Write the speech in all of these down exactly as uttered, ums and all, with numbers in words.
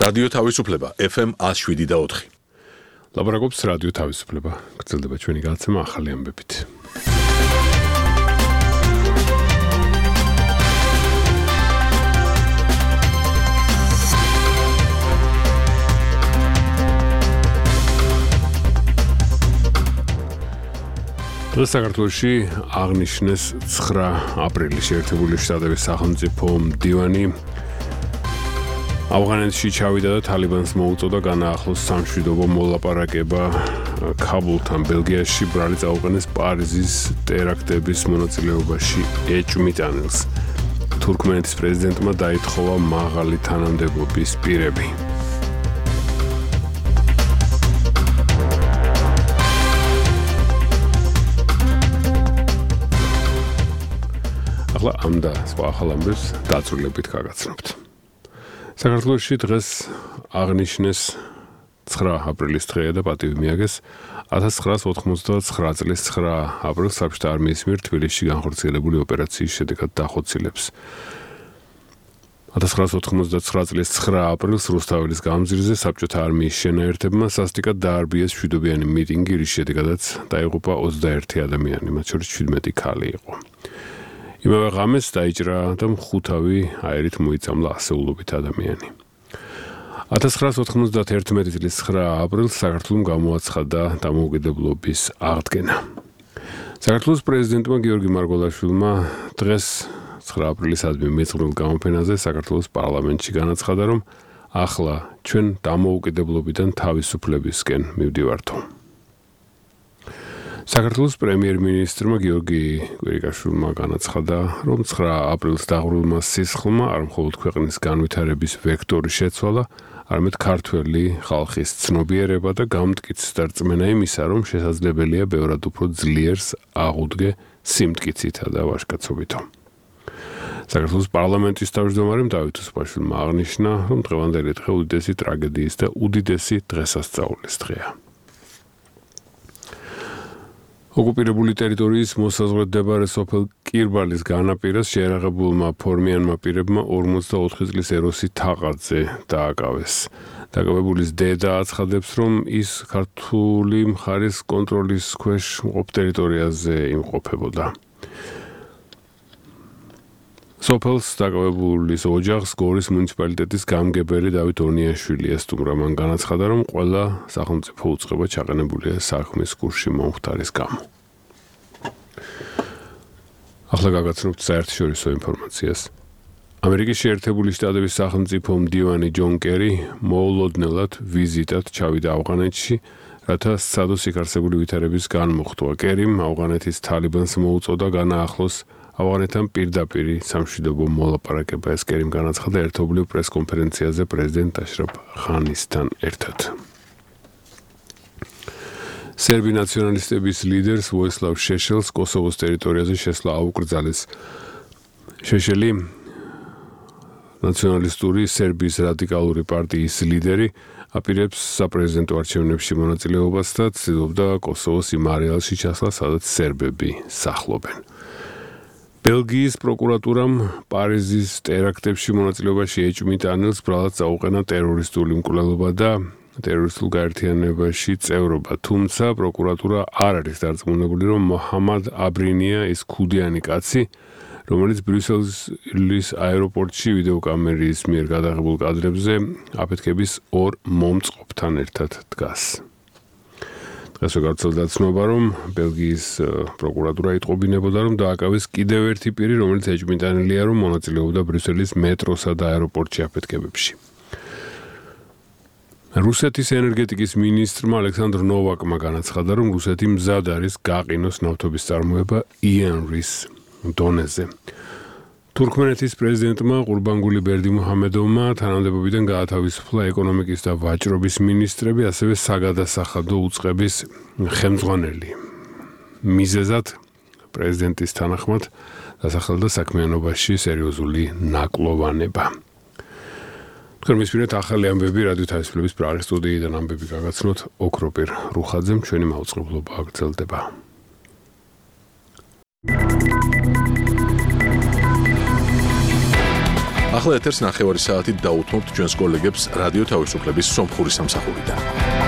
რადიო თავისუფლება F M one oh seven და four. ლაბორატორიის რადიო თავისუფლება. გრძელდება ჩვენი გადაცემა ახალი ამბებით. დღეს საქართველოში აღნიშნეს ცხრა აპრილის შეერთებული შტატების სახელმწიფო მდივანი ავღანეთში ჩავიდა და თალიბანს მოუწოდა განაახლოს სამშვიდობო მოლაპარაკება ქაბულთან. ბელგიაში ბრალი წაუყენეს პარიზის ტერაქტების მონაწილეობაში ეჭვმიტანილს. თურქმენეთის პრეზიდენტმა დაითხოვა მაღალი თანამდებობის პირები. ახლა ამ და სხვა ახალ ამბებს დაწვრილებით გაგაცნობთ. საქართველოში დღეს აღნიშნეს ცხრა აპრილის დღეა და პატივი მიაგეს one thousand nine hundred ninety-nine წლის ცხრა აპრილს საბჭოთა არმიის მიერ თბილისში განხორციელებული ოპერაციის შედეგად დახოცილებს. one thousand nine hundred ninety-nine წლის ცხრა აპრილს რუსთაველის გამზირზე საბჭოთა არმიის შენაერთებმა სასტიკად დაარბიეს მშვიდობიანი მიტინგი, რის შედეგადაც დაიღუპა ოცდაერთი ადამიანი, მათ შორის შვიდმეტი ქალი იყო. იმავე ღამეს დაიჭრა და მხუთავი აერით მოიწამლა ასეულობით ადამიანი. one thousand nine hundred ninety-one წლის ცხრა აპრილს საქართველომ გამოაცხადა დამოუკიდებლობის აღდგენა. საქართველოს პრეზიდენტმა გიორგი მარგველაშვილმა დღეს ცხრა აპრილისადმი მეწყრულ გამოფენაზე საქართველოს პარლამენტში განაცხადა, რომ ახლა ჩვენ დამოუკიდებლობიდან თავისუფლებისკენ მივდივართო. საქართველოს პრემიერ-მინისტრმა გიორგი კვირიკაშვილმა განაცხადა, რომ ცხრა აპრილს დაღვრილმა სისხლმა არ მხოლოდ ქვეყნის განვითარების ვექტორი შეცვალა, არამედ ქართველი ხალხის ცნობიერება და გამტკიცს დარწმენა იმისა, რომ შესაძლებელია ბევრად უფრო ძლიერს აღუდგე სიმტკიცითა და ვაჟკაცობითო. საქართველოს პარლამენტის თავმჯდომარემ დავით უსუპაშვილმა აღნიშნა, რომ დღევანდელი დღე უდიდესი ტრაგედიის და უდიდესი დღესასწაულის დღეა. ოკუპირებული ტერიტორიის მოსაზღვრებდებარე სოფელ კირბალის განაპირას შეერაღებულმა ფორმიანმა პირებმა ორმოცდაოთხი წლის ეროსი თაყაძე დააკავეს. დაკავებულის დედა აცხადებს, რომ ის ქართული მხარის კონტროლის ქვეშ მყოფ ტერიტორიაზე იმყოფებოდა. სოფელს დაკავებულის ოჯახს გორის მუნიციპალიტეტის გამგებელი დავით ონიაშვილი ესტუმრა. მან განაცხადა, რომ ყველა სახელმწიფო უწყება ჩაყენებულია საქმის კურსში მომხდარის გამო. ახლა გაგაცნობთ საერთაშორისო ინფორმაციას. ამერიკის შეერთებული შტატების სახელმწიფო მდივანი ჯონ კერი მოულოდნელად ვიზიტად ჩავიდა ავღანეთში, რათა სცადო სიკარსებული ვითარების განმუხტვა. კერიმ ავღანეთის თალიბანს მოუწოდა განაახლოს ავღანეთთან პირდაპირ სამშვიდობო მოლაპარაკება. ეს კერიმ განაცხადა ერთობლივ პრესკონფერენციაზე პრეზიდენტ აშრაფ ღანისთან ერთად. სერბი ნაციონალისტების ლიდერს ვოისლავ შეშელს კოსოვოს ტერიტორიაზე შესვლა აუკრძალეს. შეშელი ნაციონალისტური სერბიის რადიკალური პარტიის ლიდერი აპირებს საპრეზიდენტო არჩევნებში მონაწილეობას და ცდილობდა კოსოვოს იმ არეალში ჩასვლა, სადაც სერბები სახლობენ. ბელგიის პროკურატურამ პარიზის ტერაქტებში მონაწილეობაში ეჭვმიტანილს ბრალად წაუყენა ტერორისტული მკვლელობა და ტერორისტულ გაერთიანებაში წევრობა, თუმცა პროკურატურა არ არის დარწმუნებული, რომ მოჰამად აბრინია ის ქუდიანი კაცი, რომელიც ბრიუსელის აეროპორტში ვიდეოკამერის მიერ გადაღებულ კადრებზე აფეთქების ორ მომწყობთან ერთად დგას. დღეს გავრცელდა ცნობა, რომ ბელგიის პროკურატურა იტყობინებოდა, რომ დააკავეს კიდევ ერთი პირი, რომელიც ეჭვმიტანილია, რომ მონაწილეობდა ბრიუსელის მეტროსა და აეროპორტში აფეთქებებში. რუსეთის ენერგეტიკის მინისტრმა ალექსანდრ ნოვაკმა განაცხადა, რომ რუსეთი მზად არის გაყინოს ნავთობის წარმოება იანრის დონეზე. თურქმენეთის პრეზიდენტმა ყურბანგული ბერდიმუჰამედოვმა თანამდებობიდან გაათავისუფლა ეკონომიკის და ვაჭრობის მინისტრები, ასევე საგადასახადო უწყების ხელმძღვანელი. მიზეზად პრეზიდენტის თანახმად დასახელდა საქმიანობაში სერიოზული ნაკლოვანება. თქვენ მისმენთ ახალი ამბები რადიო თავისუფლების პრაღის სტუდიიდან ამბები გაგაცნოთ ოქროპირ რუხაძემ, ჩვენი მაუწყებლობა აგრძელდება. ახლა ეთერს ნახევარი საათით დაუთმობთ ჩვენს კოლეგებს რადიო თავისუფლების სომხური სამსახურიდან.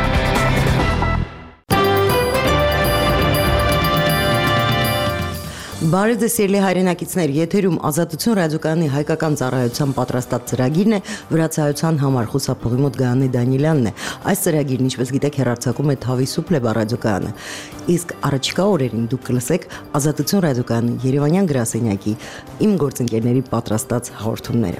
Բարև ձեզ սիրելի հայրենակիցներ, եթերում Ազատություն ռադիոկայանի հայկական ծառայության պատրաստած ծրագիրն է, վրացայության համար խուսափողի մոտ Գայանե Դանիելյանն է։ Այս ծրագիրն, ինչպես գիտեք, հեռարձակում է Թավիսուփլեբա ռադիոկայանը։ Իսկ առաջիկա օրերին դուք կլսեք Ազատություն ռադիոկայանի Երևանյան գրասենյակի իմ գործընկերների պատրաստած հաղորդումները։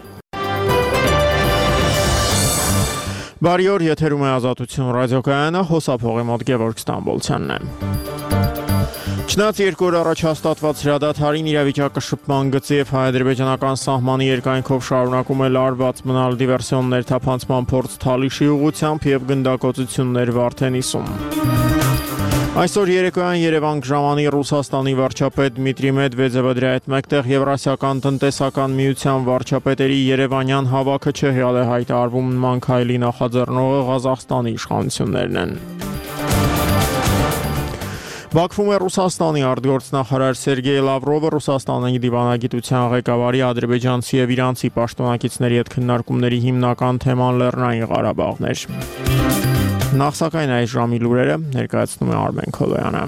Բարի օր, եթերում է Ազատություն ռադիոկայանը, խուսափողի մոտ Գևորգ Ստամբոլցյանն է։ Չնայած երկու օր առաջ հաստատված հրադադարին իրավիճակը շփման գծի եւ հայ-ադրբեջանական սահմանի երկայնքով շարունակում է լարված մնալ դիվերսիոններ թափանցման փորձ Թալիշի ուղղությամբ եւ գնդակոծություններ Վարդենիսում։ Այսօր երեկոյան Երևան կժամանի Ռուսաստանի վարչապետ Դմիտրի Մեդվեդևը դրա հետ մեկտեղ Եվրասիական տնտեսական միության վարչապետերի Երևանյան հավաքը չեղյալ է հայտարարվում նման քայլի նախաձեռնողը Ղազախստանի իշխանություններն են։ Բաքվում է Ռուսաստանի արտգործնախարար Սերգեյ Լավրովը Ռուսաստանի դիվանագիտության ղեկավարի ադրբեջանցի եւ իրանցի պաշտոնակիցների հետ քննարկումների հիմնական թեման Լեռնային Ղարաբաղն էր։ Նախ սակայն այս ժամի լուրերը ներկայացնում է Արմեն Քոլոյանը։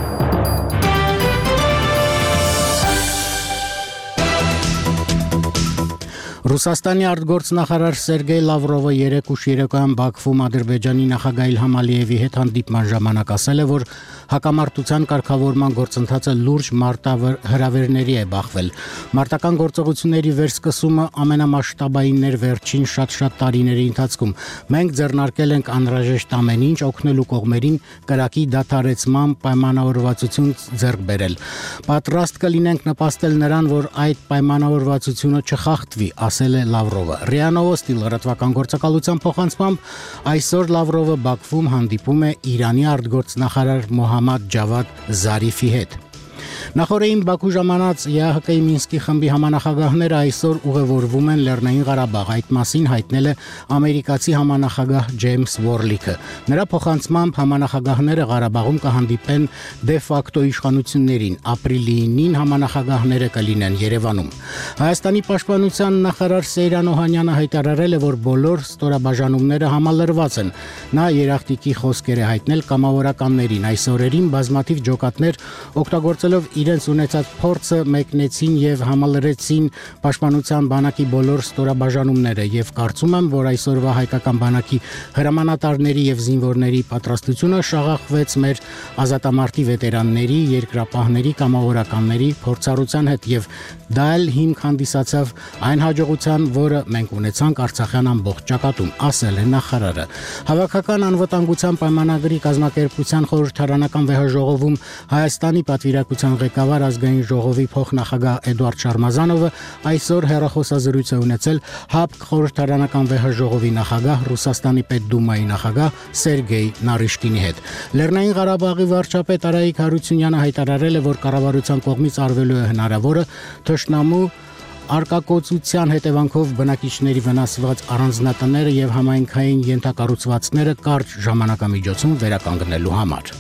Ռուսաստանի արտգործնախարար Սերգեյ Լավրովը երեկ ուշ երեկոյան Բաքվում Ադրբեջանի նախագահ Իլհամ Ալիևի հետ հանդիպման ժամանակ ասել է, որ հակամարտության կարգավորման գործընթացը լուրջ մարտահրավերների է բախվել։ Մարտական գործողությունների վերսկսումը ամենամասշտաբայինն էր վերջին շատ-շատ տարիների ընթացքում։ Մենք ձեռնարկել ենք անհրաժեշտ ամեն ինչ օգնելու կողմերին կրակի դադարեցման պայմանավորվածություն ձեռք բերել։ Պատրաստ կլինենք նպաստել նրան, որ այդ պայմանավորվածությունը չխախտվի, ասել է Լավրովը։ ՌԻԱ Նովոստի լրատվական գործակալության փոխանցմամբ այսօր Լավրովը Բաքվում հանդիպում է Իրանի արտգործնախարար Մոհամմադ Ջավադ Զարիֆի հետ։ Նախորդին Բաքու ժամանած ԵԱՀԿ-ի Մինսկի խմբի համանախագահները այսօր ուղևորվում են Լեռնային Ղարաբաղ, այդ մասին հայտնել է ամերիկացի համանախագահ Ջեյմս Վորլիքը։ Նրա փոխանցմամբ համանախագահները Ղարաբաղում կհանդիպեն դե ֆակտո իշխանություններին, ապրիլի ինին համանախագահները կլինեն Երևանում։ Հայաստանի պաշտպանության նախարար Սեյրան Օհանյանը հայտարարել է, որ բոլոր ստորաբաժանումները համալրված են։ Նա երախտիկի խոսքեր է հայտնել կամավորականներին։ Այս օրերին բազմաթիվ ջոկատներ օգտագործելով իրենց ունեցած փորձը մեկնեցին եւ համալրեցին պաշտպանության բանակի բոլոր ստորաբաժանումները եւ կարծում եմ, որ այսօրվա հայկական բանակի հրամանատարների եւ զինվորների պատրաստությունը շաղախվեց մեր ազատամարտի վետերանների, երկրապահների, կամավորականների փորձառության հետ եւ դա էլ հիմք հանդիսացավ այն հաջողության, որը մենք ունեցանք Արցախյան ամբողջ ճակատում, ասել է նախարարը։ Հավաքական անվտանգության պայմանագրի կազմակերպության խորհրդարանական վեհաժողովում Հայաստանի պատվիրակության ղեկավար ազգային ժողովի փոխնախագահ Էդուարդ Շարմազանովը այսօր հեռախոսազրույց է ունեցել ՀԱՊԿ խորհրդարանական վեհաժողովի նախագահ Ռուսաստանի Պետդումայի նախագահ Սերգեյ Նարիշկինի հետ։ Լեռնային Ղարաբաղի վարչապետ Արայիկ Հարությունյանը հայտարարել է, որ կառավարության կողմից արվելու է հնարավորը թշնամու արկակոծության հետևանքով բնակիչների վնասված առանձնատները եւ համայնքային ենթակառուցվածքները կարճ ժամանակամիջոցում վերականգնելու համար։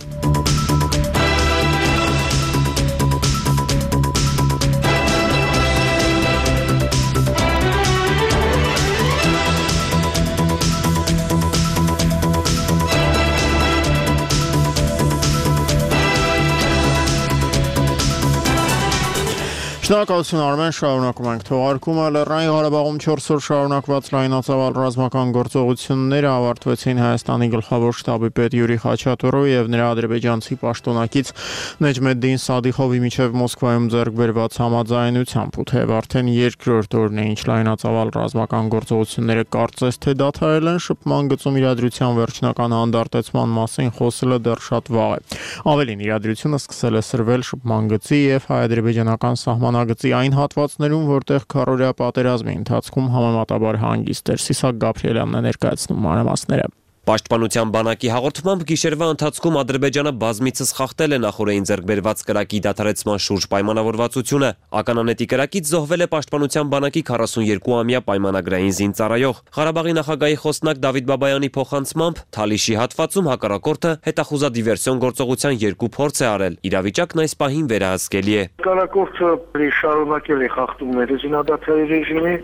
Շնորհակալություն Արմեն, շարունակում ենք թողարկումը։ Լեռնային Ղարաբաղում չորս օր շարունակված լայնածավալ ռազմական գործողությունները ավարտվեցին Հայաստանի գլխավոր շտաբի պետ Յուրի Խաչատուրովի եւ նրա ադրբեջանցի պաշտոնակից Նեջմեդդին Սադիխովի միջև Մոսկվայում ձեռք բերված համաձայնությամբ, ու թեև արդեն երկրորդ օրն է, ինչ լայնածավալ ռազմական գործողությունները կարծես թե դադարել են, շփման գծում իրադրության վերջնական հանդարտեցման մասին խոսելը դեռ շատ վաղ է։ Ավելին, իրադրությունը սկսել է սրվել շփման գծի եւ հայ-ադրբեջանական սահմանագծի այն հատվածներում, որտեղ քառօրյա պատերազմի ընթացքում համեմատաբար հանգիստ էր։ Սիսակ Գաբրիելյանն է ներկայացնում մանրամասները։ Պաշտպանության բանակի հաղորդմամբ գիշերվա ընթացքում Ադրբեջանը բազմիցս խախտել է նախորդին ձեռք բերված կրակի դադարեցման շուրջ պայմանավորվածությունը։ Ականանետի կրակից զոհվել է պաշտպանության բանակի քառասունյոթ-ամյա պայմանագրային զինծառայող։ Ղարաբաղի նախագահի խոսնակ Դավիթ Բաբայանի փոխանցմամբ Թալիշի հատվածում հակառակորդը հետախուզադիվերսիոն գործողության երկու փորձ է արել։ Իրավիճակն այս պահին վերահսկելի է։ Հակառակորդը շարունակել է խախտումները զինադադարի ռեժիմի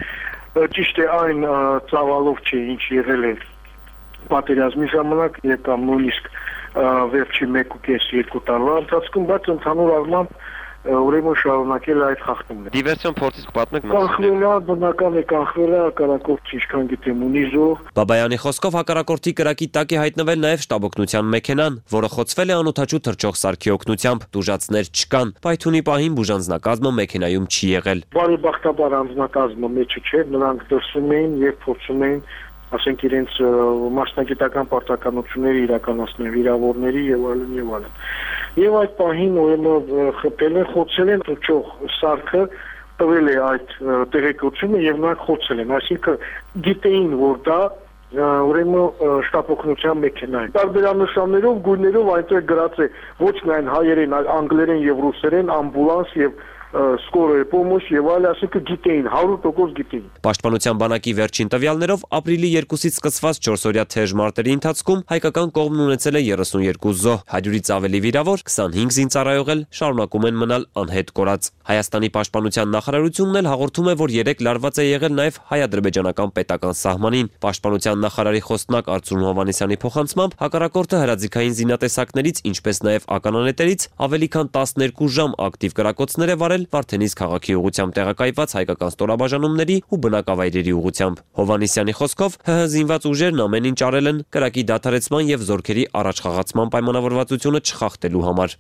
ճիշտ է այն ծավալով չի, ինչ եղել է պատերազմի ժամանակ կամ նույնիսկ վերջի մեկ ու կես երկու տարվա ընթացքում, բայց ընդհանուր առմամբ ուրեմն շարունակել այդ խախտումները։ Դիվերսիոն փորձից պատմեք մասը։ Կանխվել է, բնական է կանխվել է հակառակորդի ինչքան գիտեմ ունի զոհ։ Բաբայանի խոսքով հակառակորդի կրակի տակ է հայտնվել նաև շտաբօգնության մեքենան, որը խոցվել է անօդաչու թռչող սարքի օգնությամբ։ Տուժածներ չկան։ Պայթունի պահին բուժանձնակազմը մեքենայում չի եղել։ Բարեբախտաբար անձնակազմը մեջը չէր, նրանք դրսում էին եւ փորձում էին ասենք իրենց մասնագիտական պարտականությունները իրականացնել վիրավորների եւ այլն եւ այլն։ Եվ այդ պահին ուրեմն խփել են, խոցել են թռչող սարքը, տվել է այդ տեղեկությունը եւ նրանք խոցել են, այսինքն գիտեին, որ դա ուրեմն շտապօգնության մեքենա է։ Տարբերանշաններով, գույներով այնտեղ գրած է ոչ միայն հայերեն, այլ անգլերեն եւ ռուսերեն ամբուլանս եւ скорая помощь եւ այլ, ասենք գիտեին, հարյուր տոկոս գիտեին։ Պաշտպանության բանակի վերջին տվյալներով ապրիլի երկուսից սկսված չորսօրյա թեժ մարտերի ընթացքում հայկական կողմն ունեցել է երեսունյոթ զոհ, հարյուրից ավելի վիրավոր, քսանհինգ զինծառայողել շարունակում են մնալ անհետ կորած։ Հայաստանի պաշտպանության նախարարությունն էլ հաղորդում է, որ երեք լարված է եղել նաև հայ-ադրբեջանական պետական սահմանին։ Պաշտպանության նախարարի խոսնակ Արծրուն Հովհաննիսյանի փոխանցմամբ հակառակորդը հրաձիգային զինատեսակներից, ինչպես նաև ականանետերից ավելի քան տասներկու ժամ ակտիվ կրակոցներ է վարել Վարդենիսկ քաղաքի ուղղությամբ տեղակայված հայկական ստորաբաժանումների ու բնակավայրերի ուղղությամբ։ Հովհաննիսյանի խոսքով ՀՀ զինված ուժերն ամեն ինչ արել են կրակի դադարեցման եւ զորքերի առաջխաղացման պայմանավորվածությունը չխախտելու համար։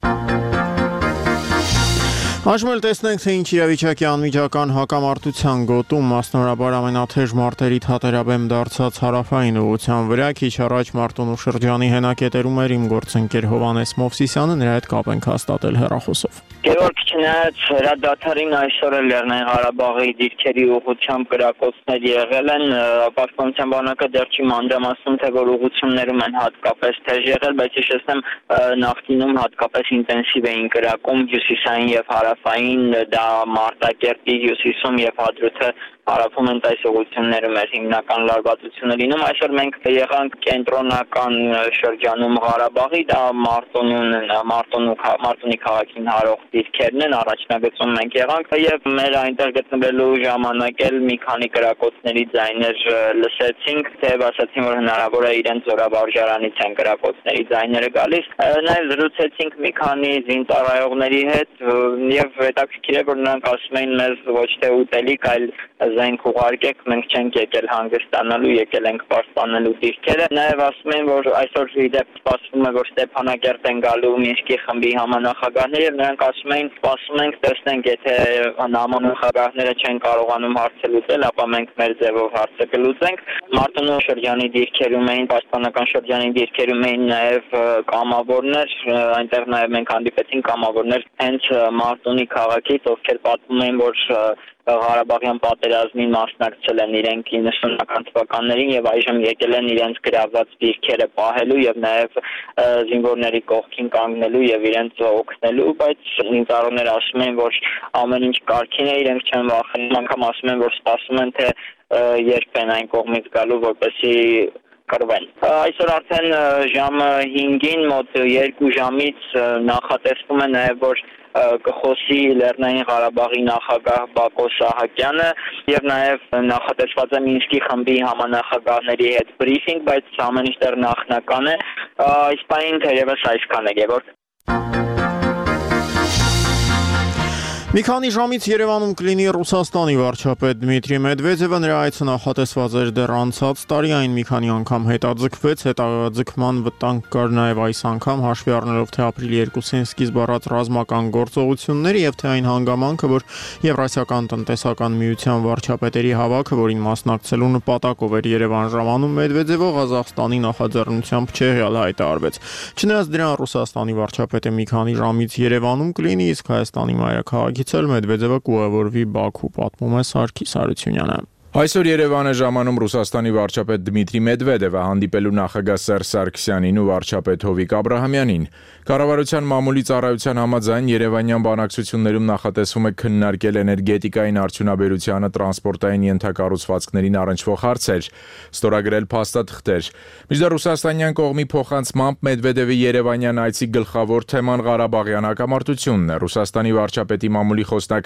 Այժմ էլ տեսնենք, թե ինչ իրավիճակի անմիջական հակամարտության գոտում, մասնավորաբար ամենաթեժ մարտերի թատերաբեմ դարձած հարավային ուղղության վրա, քիչ առաջ Մարտունու շրջանի հենակետերում էր իմ գործընկեր Հովհաննես Մովսիսյանը, նրա հետ կապ ենք հաստատել հեռախոսով։ Գևորգ, չնայած հրադադարին այսօր էլ Լեռնային Ղարաբաղի դիրքերի ուղղությամբ կրակոցներ եղել են, պաշտպանության բանակը դեռ չի մանրամասնում, թե որ ուղղություններում են հատկապես թեժ եղել, բայց հիշեցնեմ, նախկինում հատկապես ինտենսիվ էին կրակում հյուսիսային եւ հարավային, դա Մարտակերտի հյուսիսում եւ Հադրութը հարավում են այս ուղղություններում էր հիմնական լարվածությունը լինում։ Այսօր մենք եղանք կենտրոնական շրջանում Ղարաբաղի, դա Մարտունուն, Մարտունու Մարտունի քաղաքին հարող դիրքերն են, առաջնագծում մենք եղանք եւ մեր այնտեղ գտնվելու ժամանակ էլ մի քանի կրակոցների ձայներ լսեցինք, թեև ասացին, որ հնարավոր է իրենց զորավարժարանից են կրակոցների ձայները գալիս։ Նաեւ զրուցեցինք մի քանի զինծառայողների հետ եւ հետաքրքիր է, որ նրանք ասում էին մեզ ոչ թե ուտելիք, այլ զենք ուղարկեք, մենք չենք եկել հանգստանալու, եկել ենք պաշտպանելու դիրքերը։ Նաև ասում են, որ այսօր իդեպ սպասվում է, որ Ստեփանակերտ են գալու Մինսկի խմբի համանախագահները եւ նրանք ասում էին, սպասում ենք, տեսնենք, եթե համանախագահները չեն կարողանում հարցը լուծել, ապա մենք մեր ձևով հարցը կլուծենք։ Մարտունու շրջանի դիրքերում էին, պաշտպանական շրջանի դիրքերում էին նաև կամավորներ, այնտեղ նաև մենք հանդիպեցինք կամավորներ հենց Մարտունի քաղաքից, ովքեր պատմում էին, որ Ղարաբաղյան պատերազմին մասնակցել են իրենք իննսունական թվականներին եւ այժմ եկել են իրենց գրաված դիրքերը պահելու եւ նաեւ զինվորների կողքին կանգնելու եւ իրենց օգնելու, բայց ինձարողները ասում են, որ ամեն ինչ կարգին է, իրենք չեն վախենում, անգամ ասում են, որ սպասում են, թե երբ են այն կողմից գալու, որպեսզի կրվեն։ Այսօր արդեն ժամը հինգին մոտ երկու ժամից նախատեսվում է նաև, որ կխոսի Լեռնային Ղարաբաղի նախագահ Բակո Սահակյանը եւ նաեւ նախատեսված է Մինսկի խմբի համանախագահների հետ բրիֆինգ, բայց ամեն ինչ դեռ նախնական է։ Այս պահին թերևս այսքան է, Գևորգ։ Մի քանի ժամից Երևանում կլինի Ռուսաստանի վարչապետ Դմիտրի Մեդվեդևը, նրա այցը նախատեսված էր դեռ անցած տարի, այն մի քանի անգամ հետաձգվեց, հետաձգման վտանգ կար նաև այս անգամ, հաշվի առնելով թե ապրիլի երկուսին սկիզբ առած ռազմական գործողությունները եւ թե այն հանգամանքը, որ Եվրասիական տնտեսական միության վարչապետերի հավաքը, որին մասնակցելու նպատակով էր Երևան ժամանում, Մեդվեդևը Ղազախստանի նախաձեռնությամբ Չեխիալ հայտարարվեց։ Չնայած դրան Ռուսաստանի վարչապետը մի քանի ժամից Երևանում կլինի, իսկ Հայաստանի մայրաքաղաքի Մեդվեդևը կուղևորվի Բաքու, պատմում է Սարգիս Հարությունյանը։ Այսօր Երևան է ժամանում Ռուսաստանի վարչապետ Դմիտրի Մեդվեդևը հանդիպելու նախագահ Սերժ Սարգսյանին ու վարչապետ Հովիկ Աբրահամյանին։ Կառավարության մամուլի ծառայության համաձայն Երևանյան բանակցություններում նախատեսվում է քննարկել էներգետիկային արդյունաբերությանը, տրանսպորտային ենթակառուցվածքներին առնչվող հարցեր, ստորագրել փաստաթղթեր։ Մինչդեռ ռուսաստանյան կողմի փոխանցմամբ Մեդվեդևի Երևանյան այցի գլխավոր թեման Ղարաբաղյան հակամարտությունն է։ Ռուսաստանի վարչապետի մամուլի խոսնակ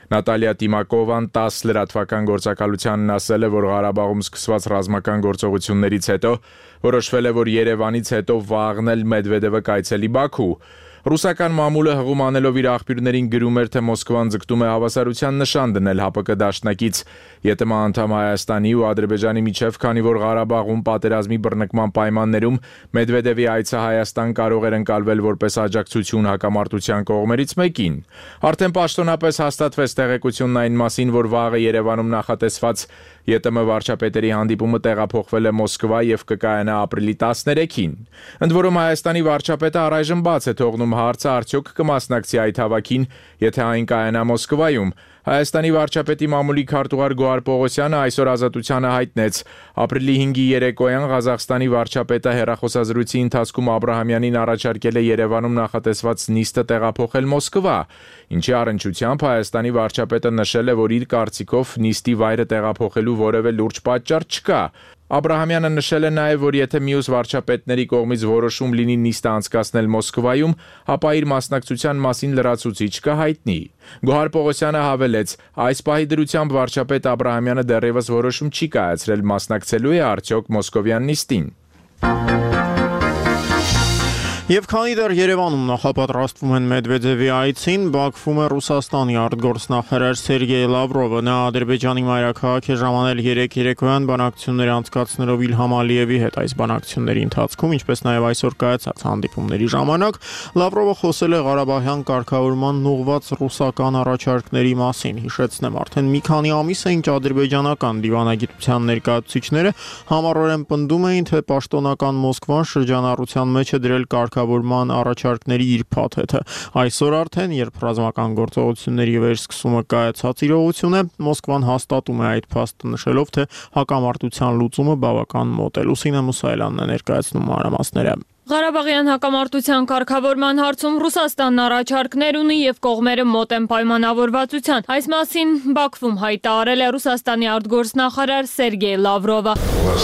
Նատալիա Տիմակովան տասը լրատվական գործակալությանն ասել է, որ Ղարաբաղում սկսված ռազմական գործողություններից հետո որոշվել է, որ Երևանից հետո վաղն էլ Մեդվեդևը կայցելի Բաքու։ Ռուսական մամուլը հղում անելով իր աղբյուրներին գրում էր, թե Մոսկվան ձգտում է հավասարության նշան դնել ՀԱՊԿ դաշնակից ԵՏՄ անդամ Հայաստանի ու Ադրբեջանի միջև, քանի որ Ղարաբաղում պատերազմի բռնկման պայմաններում Մեդվեդևի այցը Հայաստան կարող էր ընկալվել որպես աջակցություն հակամարտության կողմերից մեկին։ Արդեն պաշտոնապես հաստատվեց տեղեկությունն այն մասին, որ վաղը Երևանում նախատեսված ԵՏՄ վարչապետերի հանդիպումը տեղափոխվել է Մոսկվա եւ կկայանա ապրիլի տասներեքին։ Ընդ որում Հայաստանի վարչապետը առայժմ բաց է թողնում հարցը արդյոք կմասնակցի այդ հավաքին, եթե այն կայանա Մոսկվայում։ Հայաստանի վարչապետի մամուլի քարտուղար Գոհար Պողոսյանը այսօր Ազատությանը հայտնեց. ապրիլի հինգի երեկոյան Ղազախստանի վարչապետը հեռախոսազրույցի ընթացքում Աբրահամյանին առաջարկել է Երևանում նախատեսված նիստը տեղափոխել Մոսկվա, ինչի առնչությամբ Հայաստանի վարչապետը նշել է, որ իր կարծիքով նիստի վայրը տեղափոխելու որևէ լուրջ պատճառ չկա։ Աբրահամյանը նշել է նաև, որ եթե մյուս վարչապետների կողմից որոշում լինի նիստը անցկացնել Մոսկվայում, ապա իր մասնակցության մասին լրացուցիչ կհայտնի։ Գոհար Պողոսյանը հավելեց. այս պահի դրությամբ վարչապետ Աբրահամյանը դեռևս որոշում չի կայացրել մասնակցելու է արդյոք Մոսկովյան նիստին։ Եվ քանի դեռ Երևանում նախապատրաստվում են Մեդվեդևի այցին, Բաքվում է Ռուսաստանի արտգործնախարար Սերգեյ Լավրովը։ Նա Ադրբեջանի մայրաքաղաք է ժամանել երեք երեկոյան բանակցություններ անցկացնելով Իլհամ Ալիևի հետ։ Այս բանակցությունների ընթացքում, ինչպես նաև այսօր կայացած հանդիպումների ժամանակ, Լավրովը խոսել է Ղարաբաղյան կարգավորման ուղղված ռուսական առաջարկների մասին։ Հիշեցնեմ, արդեն մի քանի ամիս է, ինչ ադրբեջանական դիվանագիտության ներկայացուցիչները համառորեն պնդում էին, թե պաշտոնական Մոսկվան շրջանառության մեջ է դրել կարգավորման առաջարկների իր փաթեթը։ Այսօր արդեն, երբ ռազմական գործողությունների վերսկսումը կայացած իրողություն է, Մոսկվան հաստատում է այդ փաստը, նշելով, թե հակամարտության լուծումը բավական մոտ է։ Լուսինե Մուսայելյանն է ներկայացնում մանրամասները։ Ղարաբաղյան հակամարտության կարգավորման հարցում Ռուսաստանն առաջարկներ ունի եւ կողմերը մոտ են պայմանավորվածության։ Այս մասին Բաքվում հայտարարել է Ռուսաստանի արտգործնախարար Սերգեյ Լավրովը։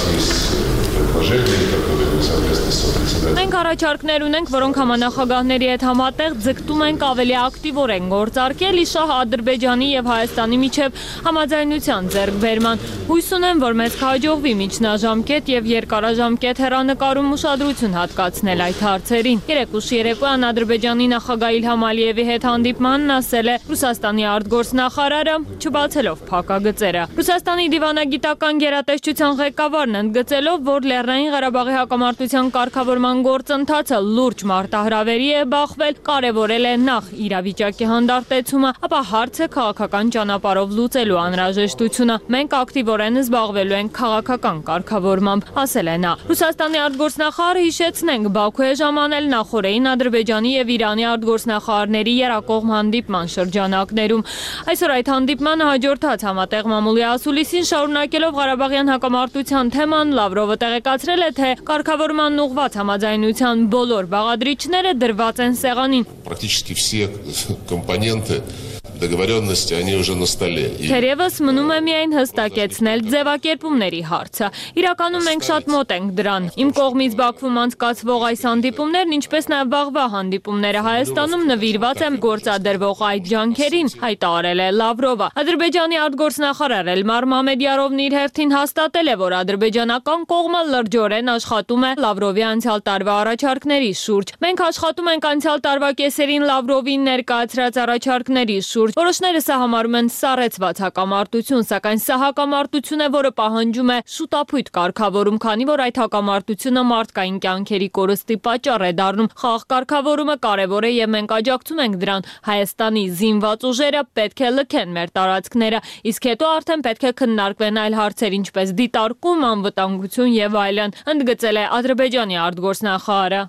Մենք առաջարկներ ունենք, որոնք համանախագահների հետ համատեղ ձգտում ենք ավելի ակտիվորեն գործարկել իշահ Ադրբեջանի եւ Հայաստանի միջև համաձայնության ձեռքբերման։ Հույս ունեմ, որ մեզ կհաջողվի միջնաժամկետ եւ երկարաժամկետ հեռանկարում ուշադրություն հատկացնել այդ հարցերին։ Երեկուշ երեկոյան Ադրբեջանի նախագահ Իլհամ Ալիևի հետ հանդիպմանն ասել է Ռուսաստանի արտգործնախարարը, չբացելով փակագծերը։ Ռուսաստանի դիվանագիտական գերատեսչության ղեկավարն ընդգծելով, որ Լեռնային Ղարաբաղի հակամարտության կարգավորման գործընթացը լուրջ մարտահրավերի է բախվել, կարևորել է նախ իրավիճակի հանդարտեցումը, ապա հարցը քաղաքական ճանապարհով լուծելու անհրաժեշտությունը։ Մենք ակտիվորեն զբաղվելու ենք քաղաքական կարգավորմամբ, ասել է նա։ Ռուսաստանի արտգործնախարարը հիշեցնենք, Բաքու է ժամանել նախորդին Ադրբեջանի եւ Իրանի արտգործնախարարների երակողմ հանդիպման շրջանակներում։ Այսօր այդ հանդիպմանը հաջորդած համատեղ մամուլի ասուլիսին շարունակելով Ղարաբաղյան հակամարտության թեման, Լավրովը տեղեկացրել է, թե կարգավորման ուղղված համաձայնության բոլոր բաղադրիչները դրված են սեղանին։ Практически все компоненты договоренности, они уже на столе. Թերևս մնում է միայն հստակեցնել ձևակերպումների հարցը։ Իրականում մենք շատ մոտ ենք դրան։ Իմ կողմից Բաքվում անցկացվող այս հանդիպումներն, ինչպես նաև վաղվա հանդիպումները Հայաստանում նվիրված են գործադրվող այդ ջանքերին, հայտարարել է Լավրովը։ Ադրբեջանի արտգործնախարար Էլմար Մամեդյարովն իր հերթին հաստատել է, որ ադրբեջանական կողմը լրջորեն աշխատում է Լավրովի անցյալ տարվա առաջարկների շուրջ։ Մենք աշխատում ենք անցյալ տարվա կեսերին Լավրովին ներկայացրած առաջարկների շուրջ։ Որոշները սա համարում են սառեցված հակամարտություն, սակայն սա հակամարտություն է, որը պահանջում է շուտափույթ կարգավորում, քանի որ այդ հակամարտությունը մարդկային կյանքերի կորստի պատճառ է դառնում։ Խաղ կարգավորումը կարևոր է եւ մենք աջակցում ենք դրան։ Հայաստանի զինված ուժերը պետք է լքեն մեր տարածքները, իսկ հետո արդեն պետք է քննարկվեն այլ հարցեր, ինչպես դիտարկում, անվտանգություն եւ այլն, ընդգծել է Ադրբեջանի արտգործնախարարը։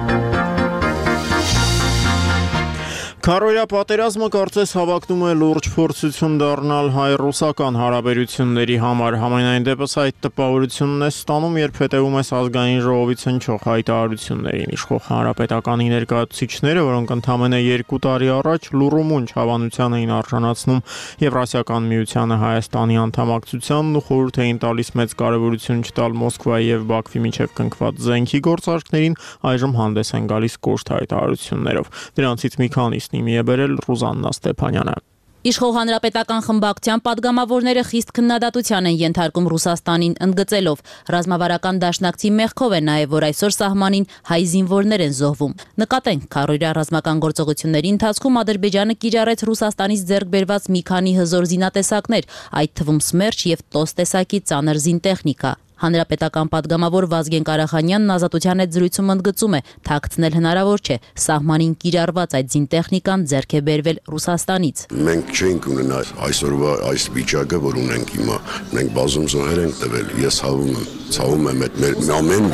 Քարոյա պատերազմը կարծես հավակնում է լուրջ փորձություն դառնալ հայ-ռուսական հարաբերությունների համար։ Համենայն դեպս այդ տպավորությունն է ստանում, երբ հետևում ես ազգային ժողովից հնչող հայտարարություններին։ Իշխող հանրապետականի ներկայացուցիչները, որոնք ընդամենը երկու տարի առաջ լուռումունջ հավանության էին արժանացնում Եվրասիական միությանը Հայաստանի անդամակցությանն ու խորհուրդ էին տալիս մեծ կարևորություն չտալ Մոսկվայի եւ Բաքվի միջև կնքված զենքի գործարքներին, այժմ հանդես են գալիս կոշտ հայտարարություններով։ Դրանցից մի քանիսն իմի է բերել Ռուզաննա Ստեփանյանը։ Իշխող հանրապետական խմբակցության падգամավորները խիստ քննադատության են ենթարկում Ռուսաստանին, ընդգծելով ռազմավարական դաշնակցի մեղքով է նաև, որ այսօր սահմանին հայ զինվորներ են զոհվում։ Նկատենք, քառօրյա ռազմական գործողությունների ընթացքում Ադրբեջանը կիրառեց Ռուսաստանից ձեռք բերված մի քանի հզոր զինատեսակներ, այդ թվում Սմերչ եւ Տոս տեսակի ծանր զինտեխնիկա։ Հանրապետական падգամավոր Վազգեն Կարախանյանն Ազատության հետ զրույցում ընդգծում է, թաքցնել հնարավոր չէ, սահմանին կիրառված այդ զինտեխնիկան ձեռք է բերվել Ռուսաստանից։ Մենք չենք ունենա այսօրվա այս վիճակը, որ ունենք հիմա։ Մենք բազում զոհեր ենք տվել, ես հավում եմ, ցավում եմ այդ մեր ամեն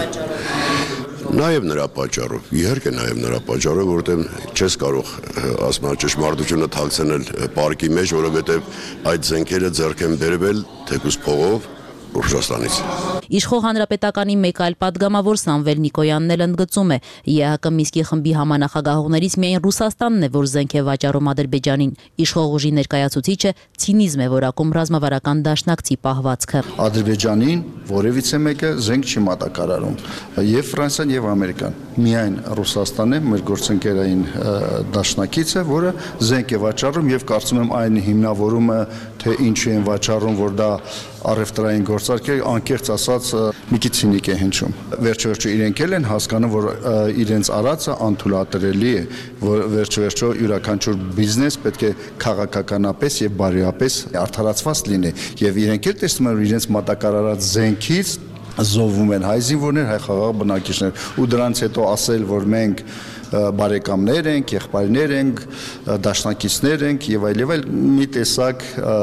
Նաև նրա պատճառով, իհարկե նաև նրա պատճառով, որովհետև չես կարող ասում ճշմարտությունը թաքցնել պարկի մեջ, որովհետև այդ զենքերը ձեռք են բերվել թեկուզ փողով Ռուսաստանից։ Իշխող հանրապետականի մեկ այլ падգամավոր Սամվել Նիկոյանն էլ ընդգծում է, ԵԱՀԿ Միսկի խմբի համանախագահողներից միայն Ռուսաստանն է, որ զենք է վաճառում Ադրբեջանին։ Իշխող ուժի ներկայացուցիչը ցինիզմ է որակում ռազմավարական դաշնակցի պահվածքը։ Ադրբեջանին որևիցե մեկը զենք չի մատակարարում, եւ Ֆրանսիան եւ Ամերիկան։ Միայն Ռուսաստանն է մեր գործընկերային դաշնակիցը, որը զենք է վաճառում եւ կարծում եմ այն հիմնավորումը, թե ինչու են վաճառում, որ դա առևտրային գործարք է, անկեղծ ասած մի քիչ ցինիկ է հնչում։ Վերջո-վերջո իրենք էլ են հասկանում, որ իրենց արածը անթույլատրելի է, որ վերջո-վերջո յուրաքանչյուր բիզնես պետք է քաղաքականապես եւ բարոյապես արդարացված լինի, եւ իրենք էլ տեսնում են, որ իրենց մատակարարած զենքից զոհվում են հայ զինվորներ, հայ խաղաղ բնակիչներ, ու դրանից հետո ասել, որ մենք բարեկամներ ենք, եղբայրներ ենք, դաշնակիցներ ենք եւ այլ եւ այլ մի տեսակ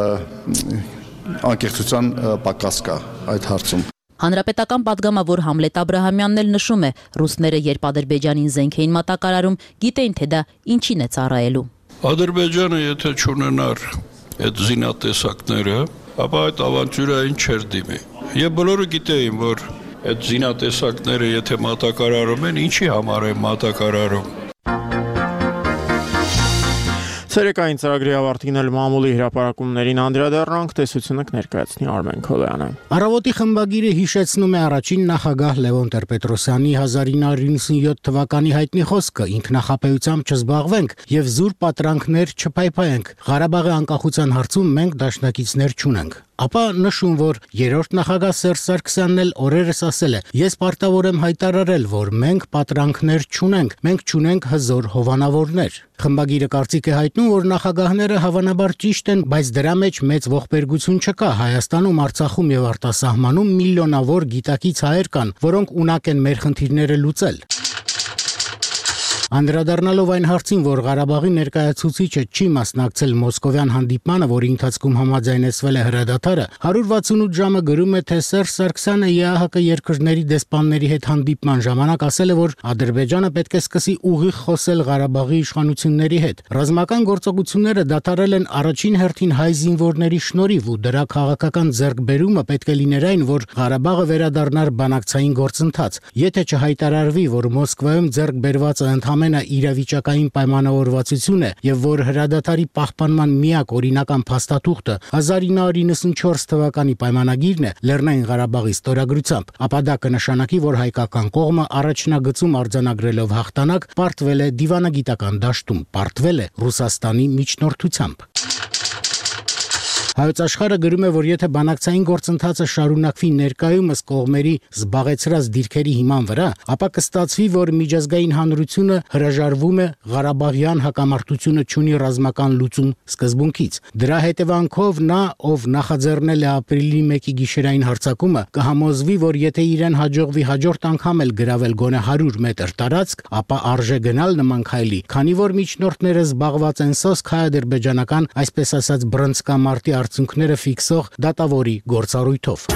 անկեղծության պակաս կա այդ հարցում։ Հանրապետական падգամավոր Համլետ Աբրահամյանն էլ նշում է, ռուսները երբ Ադրբեջանին զենք էին մատակարարում, գիտեին, թե դա ինչին է ծառայելու։ Ադրբեջանը եթե չունենար այդ զինատեսակները, ապա այդ ավանտյուրային չէր դիմի։ Եվ բոլորը գիտեին, որ այդ զինատեսակները եթե մատակարարում են, ինչի համար են մատակարարում։ Ցերեկային ծրագրի ավարտին էլ մամուլի հրապարակումներին անդրադառնանք, տեսությունը կներկայացնի Արմեն Քոլյանը։ Առավոտի խմբագիրը հիշեցնում է առաջին նախագահ Լևոն Տեր-Պետրոսյանի հազար ինը հարյուր իննսունյոթ թվականի հայտնի խոսքը՝ ինքնախապեյությամբ չզբաղվենք եւ զուր պատրանքներ չփայփայենք։ Ղարաբաղի անկախության հարցում մենք դաշնակիցներ չունենք։ Ապա նշում, որ երրորդ նախագահ Սերժ Սարգսյանն էլ օրերս ասել է. «Ես պարտավոր եմ հայտարարել, որ մենք պատրանքներ չունենք, մենք չունենք հզոր հովանավորներ»։ Խմբագիրը կարծիք է հայտնում, որ նախագահները հավանաբար ճիշտ են, բայց դրա մեջ մեծ ողբերգություն չկա։ Հայաստանում, Արցախում եւ արտասահմանում միլիոնավոր գիտակից հայեր կան, որոնք ունակ են մեր խնդիրները լուծել։ Անդրադառնալով այն հարցին, որ Ղարաբաղի ներկայացուցիչը չի մասնակցել Մոսկովյան հանդիպմանը, որի ընթացքում համաձայնեցվել է հրադադարը, հարյուր վաթսունութ ժամը գրում է, թե Սերժ Սարգսյանը ԵԱՀԿ երկրների դեսպանների հետ հանդիպման ժամանակ ասել է, որ Ադրբեջանը պետք է սկսի ուղիղ խոսել Ղարաբաղի իշխանությունների հետ։ Ռազմական գործողությունները դադարել են առաջին հերթին հայ զինվորների շնորհիվ, ու դրա քաղաքական ձեռքբերումը պետք է լիներ այն, որ Ղարաբաղը վերադառնար բանակցային գործընթաց։ Եթե չհայտարարվի, որ Մոսկվայում ձեռք բերվածը ընդհանրապես իրավիճակային պայմանավորվածություն է եւ որ հրադադարի պահպանման միակ օրինական փաստաթուղթը հազար ինը հարյուր իննսունչորս թվականի պայմանագիրն է Լեռնային Ղարաբաղի ստորագրությամբ, ապա դա կնշանակի, որ հայկական կողմը առաջնագծում արձանագրելով հաղթանակ պարտվել է դիվանագիտական դաշտում, պարտվել է Ռուսաստանի միջնորդությամբ։ Հայոց աշխարհը գրում է, որ եթե բանակցային գործընթացը շարունակվի ներկայումս կողմերի զբաղեցրած դիրքերի հիման վրա, ապա կստացվի, որ միջազգային հանրությունը հրաժարվում է Ղարաբաղյան հակամարտությունը չունի ռազմական լուծում սկզբունքից։ Դրա հետևանքով նա, ով նախաձեռնել է ապրիլի մեկի գիշերային հարձակումը, կհամոզվի, որ եթե իրեն հաջողվի հաջորդ անգամ էլ գրավել գոնե հարյուր մետր տարածք, ապա արժե գնալ նման քայլի, քանի որ միջնորդները զբաղված են սոսկ հայ-ադրբեջանական, այսպես ասած, բռնցքամարտի արդյունքները ֆիքսող դատավորի գործառույթով։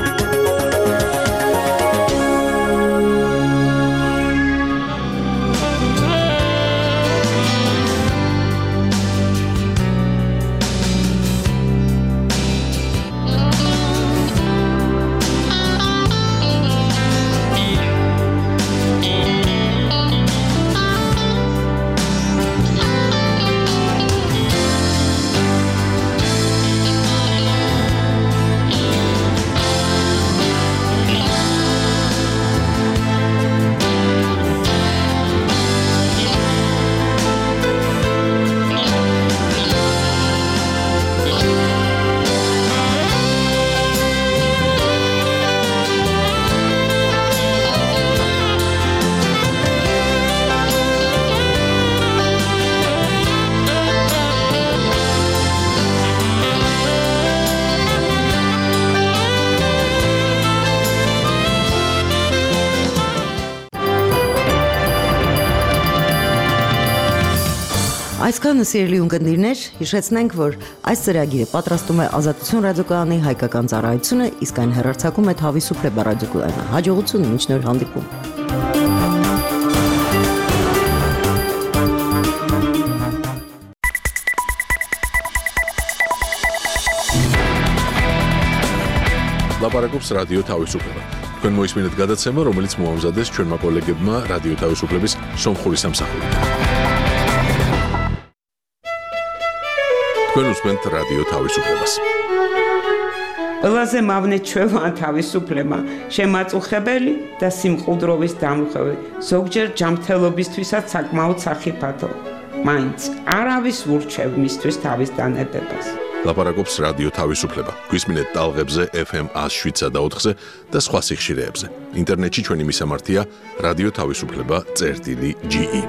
Այսքանը սիրելի ունկնդիրներ, հիշեցնենք, որ այս ծրագիրը պատրաստում է Ազատություն ռադիոկայանի հայկական ծառայությունը, իսկ այն հեռարձակում է Թավիսուփլե ռադիոկայանը։ Հաջողություն, մինչ նոր հանդիպում։ Լապարակոպս ռադիո Թավիսուփլե։ Քön მოისმინეთ გადაცემა, რომელიც მოამზადეს ჩვენმა კოლეგებმა რადიო თავისუფლების სომხური სამსახური. Თქვენ უსმენთ რადიო თავისუფლებას. ყველაზე მავნე ჩვევა თავისუფლება, შემაწუხებელი და სიმყუდროვის დამხევი, ზოგჯერ ჯანმრთელობისთვისაც საკმაოდ სახიფათო. მაინც არავის ურჩევ მისთვის თავის დანებებას. ლაპარაკობს რადიო თავისუფლება. გვისმინეთ ტალღებზე ეფ ემ one oh seven და ოთხზე და სხვა სიხშირეებზე. ინტერნეტში ჩვენი მისამართია რადიო თავისუფლება წერტილი ჯი ი.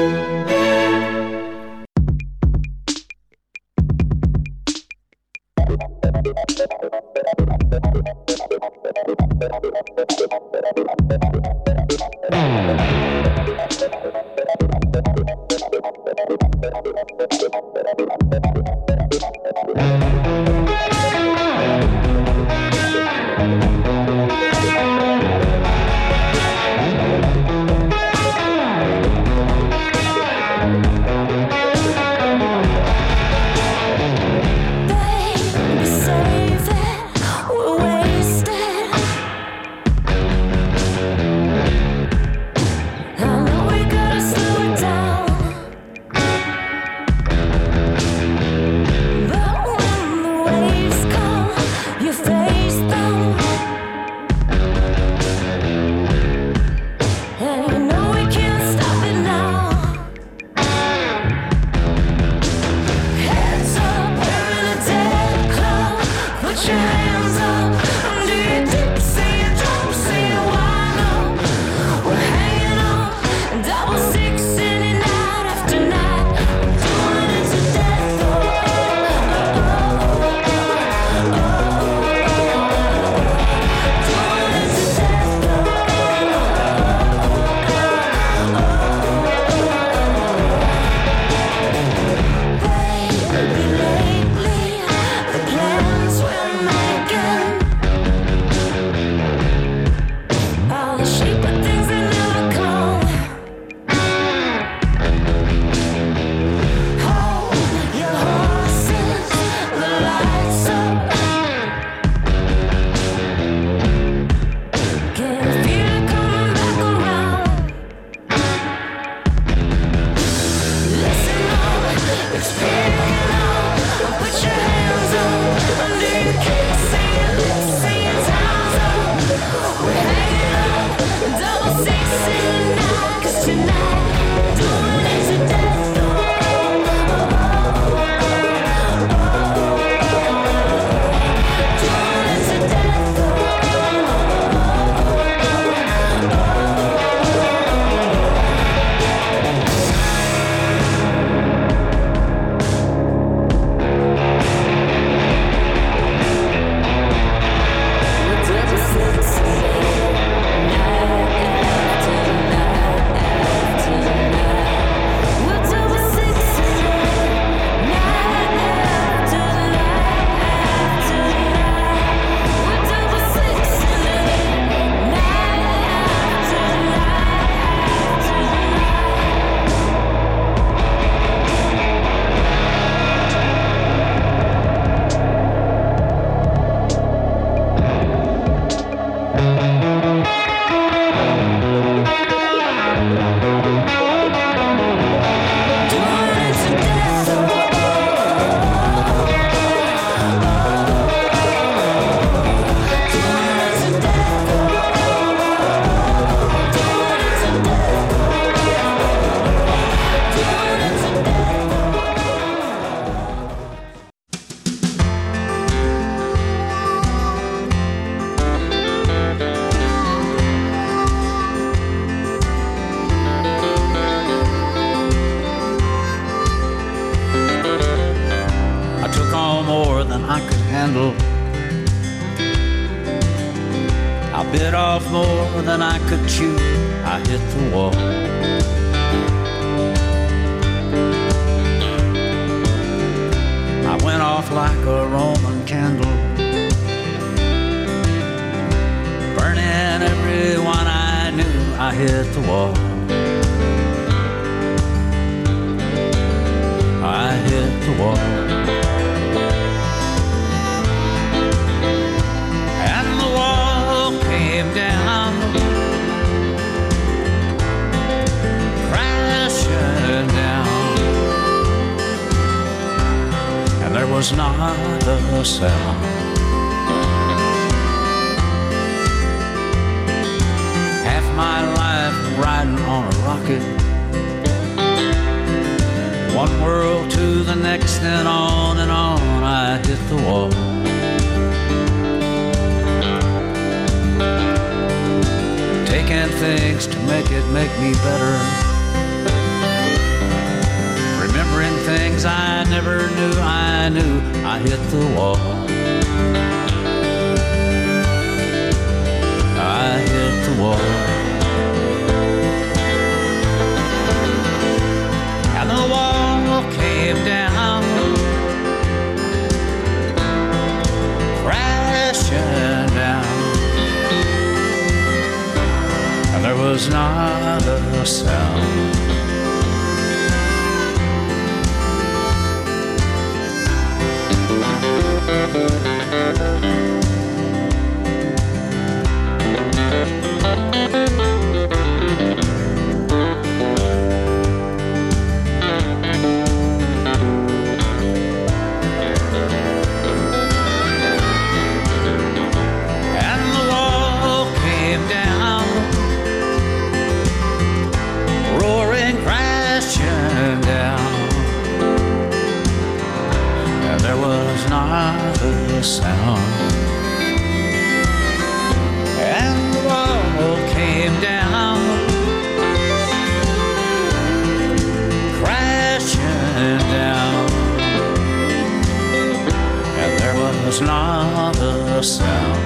handle. I bit off more than I could chew. I hit the wall. like a Roman candle, burning everyone I knew. I hit the wall. I hit the wall. And the wall came down, crashing down, and there was not a sound. Half my life riding on a rocket, one world to the next, and on and on. I hit the wall. Taking things to make it make me better, remembering things I never knew I knew. I hit the wall. I hit the wall. And the wall came down, crashing down, and there was not a sound. Sound, and the wall came down, crashing down, and there was not a sound.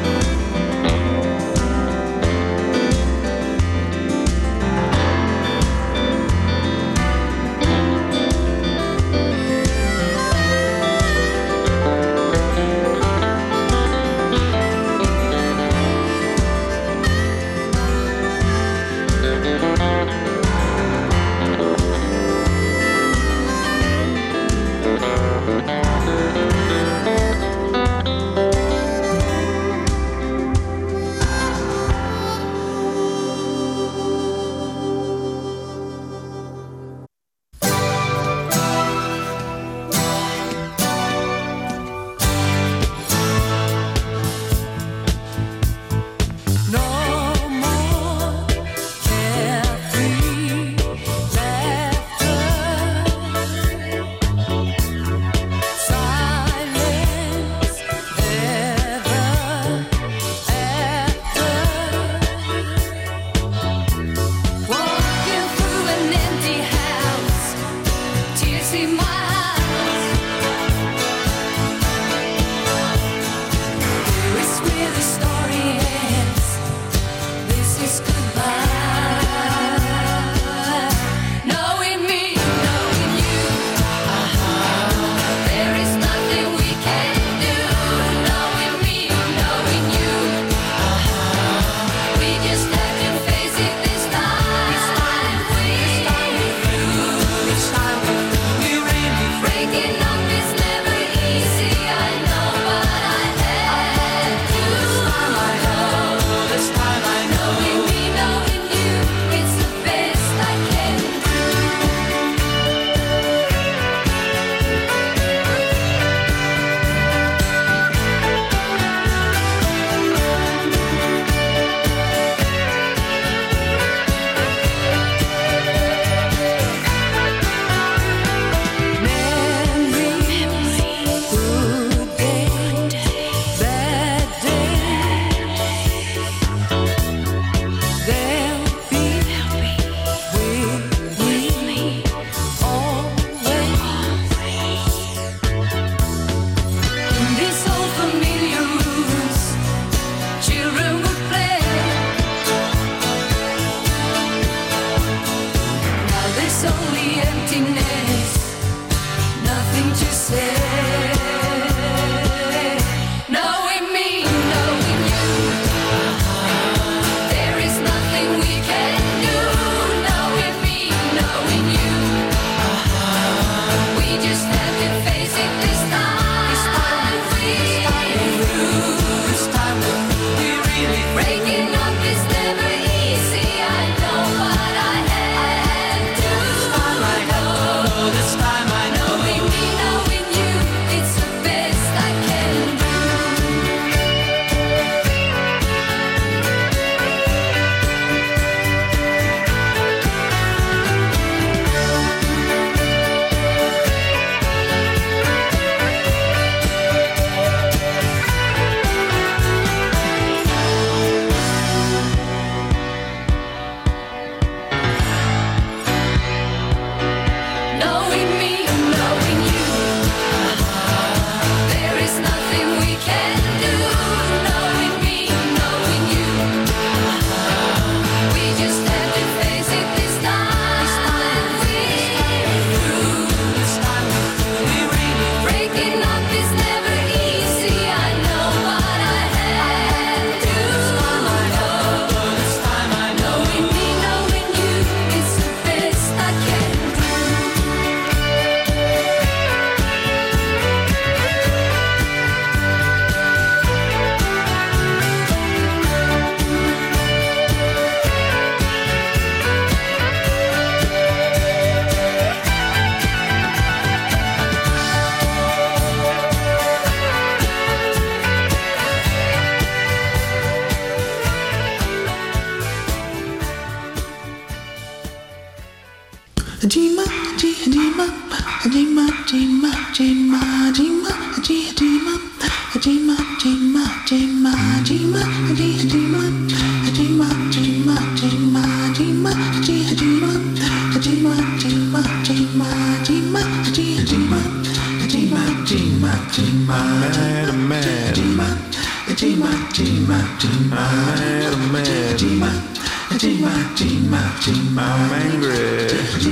I'm angry.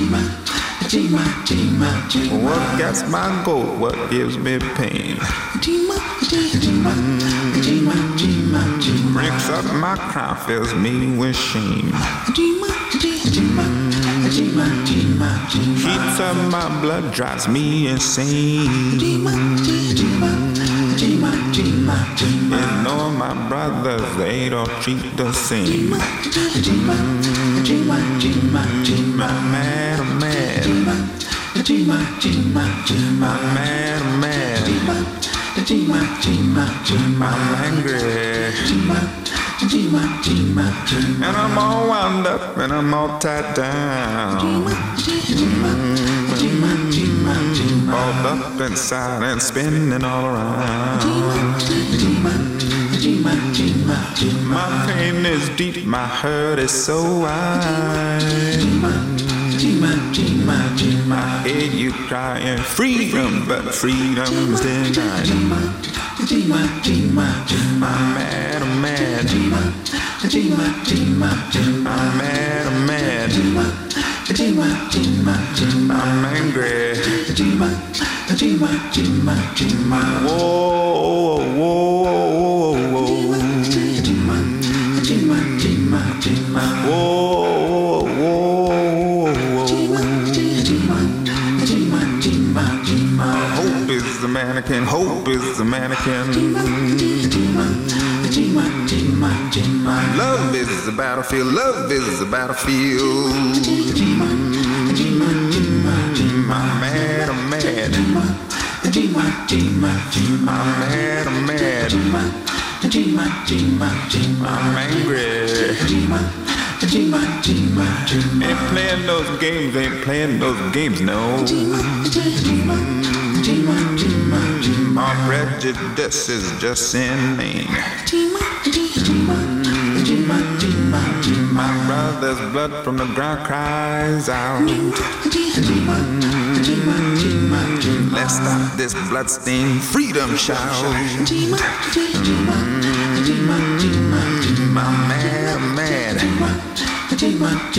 What gets my goat? What gives me pain? Breaks up my crown, fills me with shame. Heats up my blood, drives me insane. You know my brothers, they don't treat the same. I'm mad, I'm mad. I'm mad, I'm mad. I'm angry. And I'm all wound up and I'm all tied down. Balled up inside and spinning all around. My pain is deep, my hurt is so wide. I hear you crying freedom, but freedom's denied. I'm mad, I'm mad. I'm mad, I'm mad. I'm angry. Whoa, whoa, whoa, whoa. Whoa, whoa, whoa. Hope is the mannequin, hope is the mannequin. Love is the battlefield, love is the battlefield. I'm mad, I'm mad. I'm mad, I'm mad. I'm angry. Ain't playing those games, ain't playing those games, no. My prejudice is just inane. My brother's blood from the ground cries out. Let's stop this bloodstained freedom shout. I'm mad, I'm mad. I'm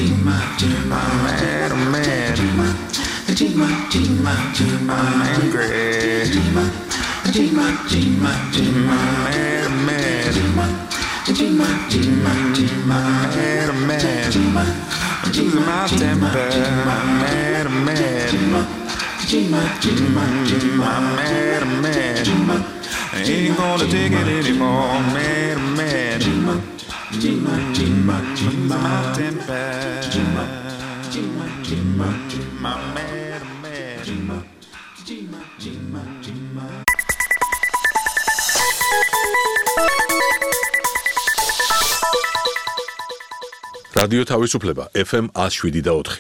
mad, I'm mad. I'm angry. I'm mad, I'm mad. I'm mad, I'm mad. I'm losing my temper. I'm mad, I'm mad. I'm mad, I'm mad. I ain't gonna take it anymore. I'm mad, I'm mad. I'm losing my temper. I'm mad, I'm mad. რადიო თავისუფლება ეფ ემ one oh seven და four.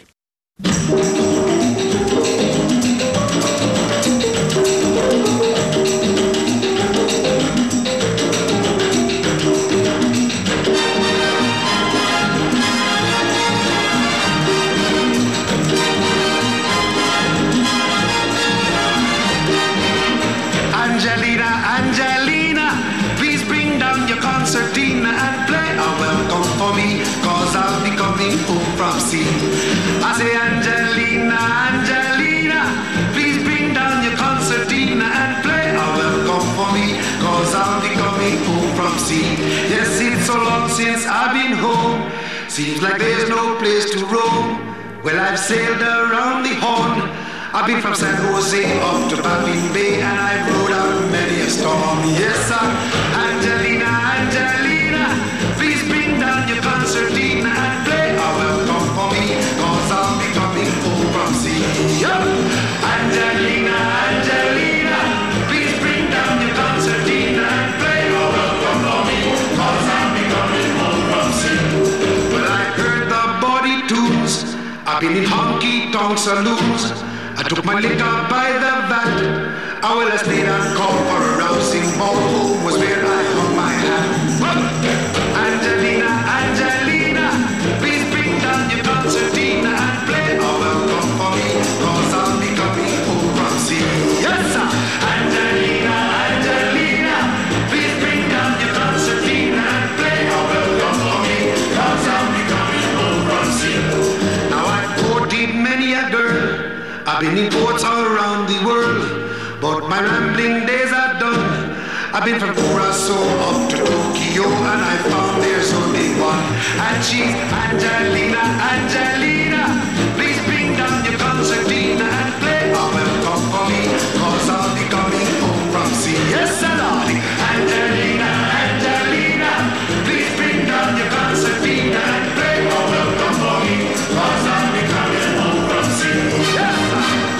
Angelina, Angelina, please bring down your concertina and play a welcome for me, cause I'll be coming home from sea. I say Angelina, Angelina, please bring down your concertina and play a welcome for me, cause I'll be coming home from sea. Yes, it's so long since I've been home, seems like there's no place to roam. Well, I've sailed around the Horn, I've been from San Jose up to Baffin Bay, and I've rode out many a storm. Yes, sir, Angelina, Angelina, please bring down your concertina and play a welcome for me, cause I'll be coming home from sea. Yup. Angelina, Angelina, please bring down your concertina and play a welcome for me, cause I'll be coming home from sea. Well, I heard the body tunes, I've been in honky-tonk saloons, I took my liquor by the vat. I will have stayed and called for a rousing ball. Home was where I hung my hat. Angelina, Angelina, please bring down your concertina and play a welcome for me, cause I'll be coming home from sea. Yes, sir. Angelina, Angelina, please bring down your concertina and play a welcome for me, cause I'll be coming home from sea. Now I've courted many a girl, I've been in ports all around the world, but my rambling days are done. I've been from Curacao up to Tokyo, and I found there's only one, and she's Angelina, Angelina. Please bring down your concertina and play a welcome for me, cause I'll be coming home from sea. Yes, sir, darling. Angelina, Angelina, please bring down your concertina and play a welcome for me, cause I'll be coming home from sea. Yes, sir.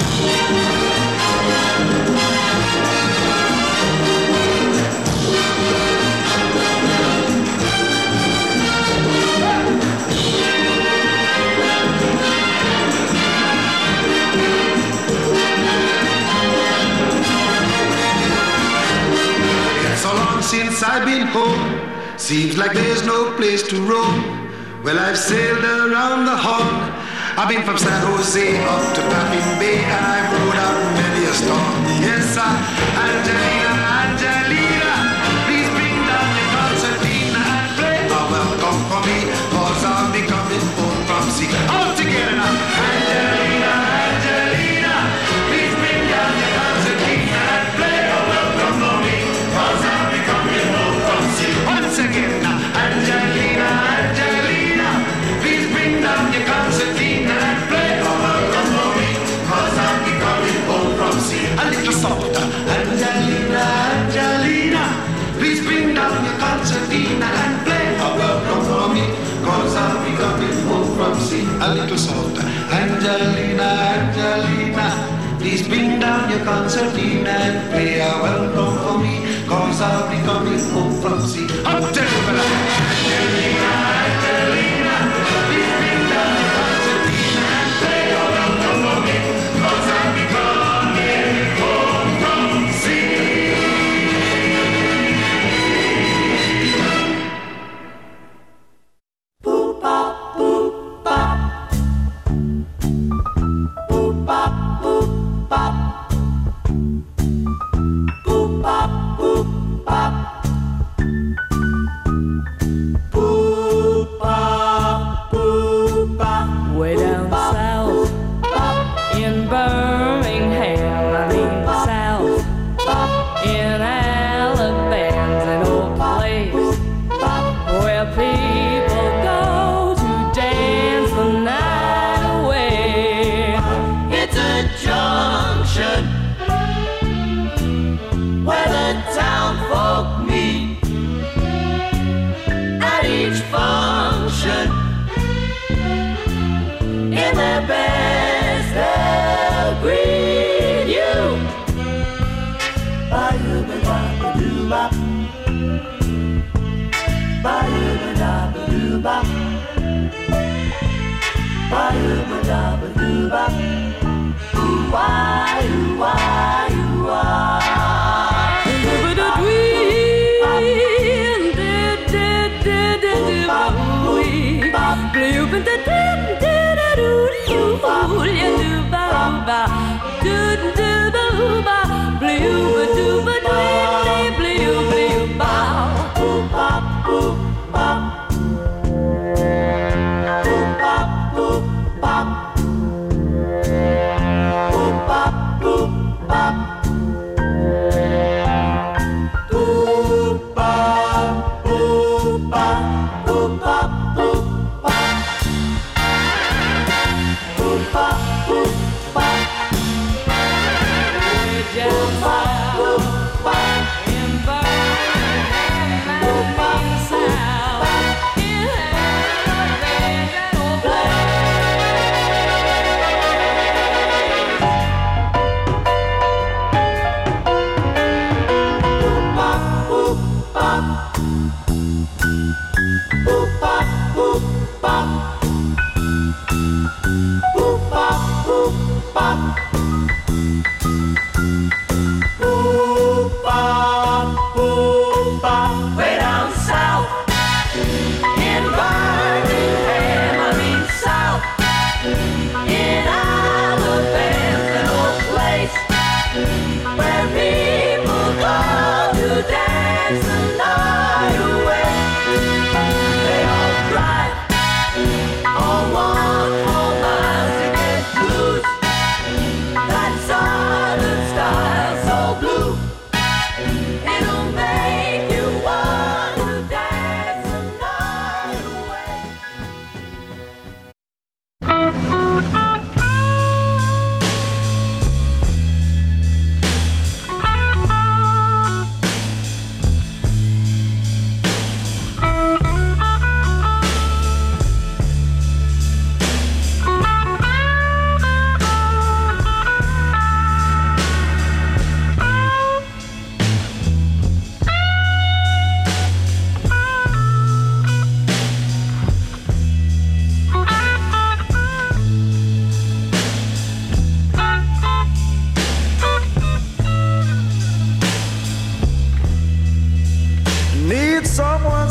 Since I've been home, seems like there's no place to roam. Well, I've sailed around the horn. I've been from San Jose up to Baffin Bay, and I've rode out many a storm. Yes, sir. Angelina, Angelina, please bring down your concertina and play a welcome for me, cause I'll be coming home from sea. All together now. Angelina, Angelina, please bring down your concertina and play a welcome for me, cause I'll be coming home from sea. Once again now. Angelina, Angelina, please bring down your concertina and play a welcome for me, cause I'll be coming home from sea. A little softer. Angelina, Angelina, please bring down your concertina and play a welcome for me, cause I'll be coming home from sea. A little softer. Angelina, Angelina, please bring down your concertina and play a welcome for me, cause I'll be coming home from sea. Up to Angelina, Angelina, please bring down your concertina and play a welcome for me, cause I'll be coming home from sea. Boop bop, boop bop, boop bop, boop bop, boop bop, boop bop, boop bop, boop bop. Way down south in Birmingham, I mean south in Alabama's an old place where people go to dance the night away. It's a junction where the town folk meet at each function. In their best they'll greet you. Ba-doo-ba-da-ba-doo-bop, ba-doo-ba-da-ba-doo-bop, ba-doo-ba-da-ba-doo-bop, ooh-wah, ooh-wah, ooh-wah. Boop,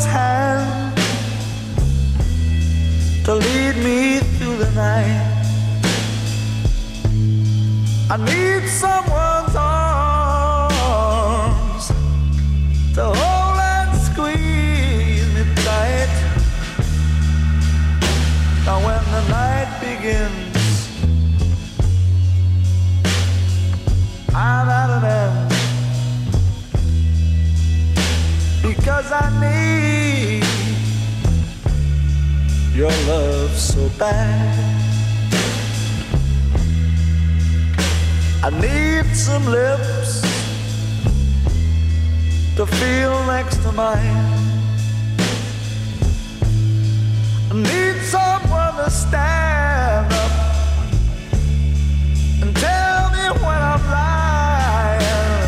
someone's hand to lead me through the night. I need someone's arms to hold and squeeze me tight. Now when the night begins, I'm at an end, because I need your love so bad. I need some lips to feel next to mine. I need someone to stand up and tell me when I'm lying.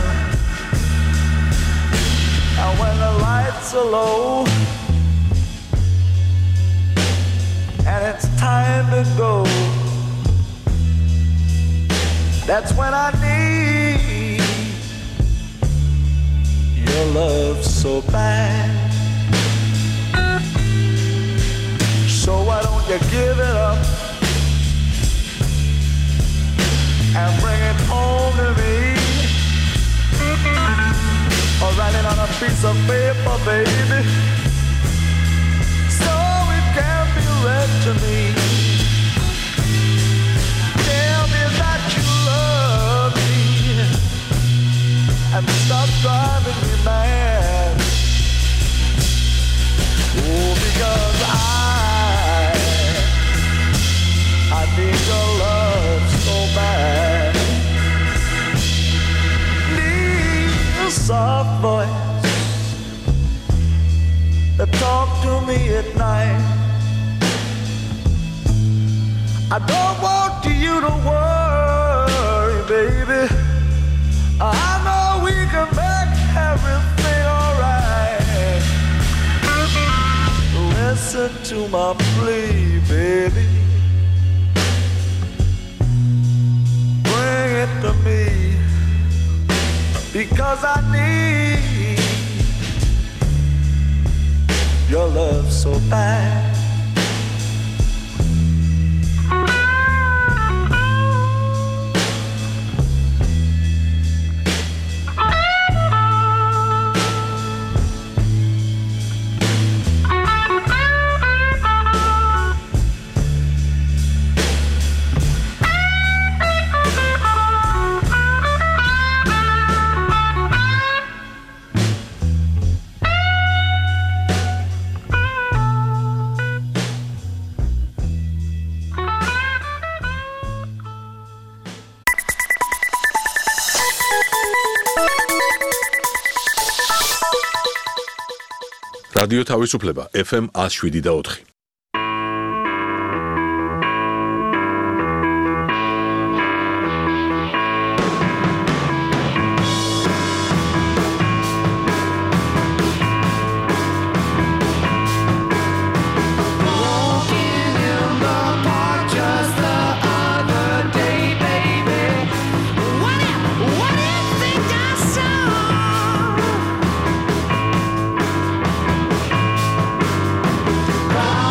And when the lights are low and it's time to go, that's when I need your love so bad. So why don't you give it up and bring it home to me, or write it on a piece of paper, baby, so it can be read to me. Tell me that you love me and stop driving me mad. Oh, because I I need your love so bad. Need a soft voice that talk to me at night. I don't want you to worry, baby. I know we can make everything alright. Listen to my plea, baby. Bring it to me, because I need your love so bad. რადიო თავისუფლება ეფ ემ one oh seven და four. Bye.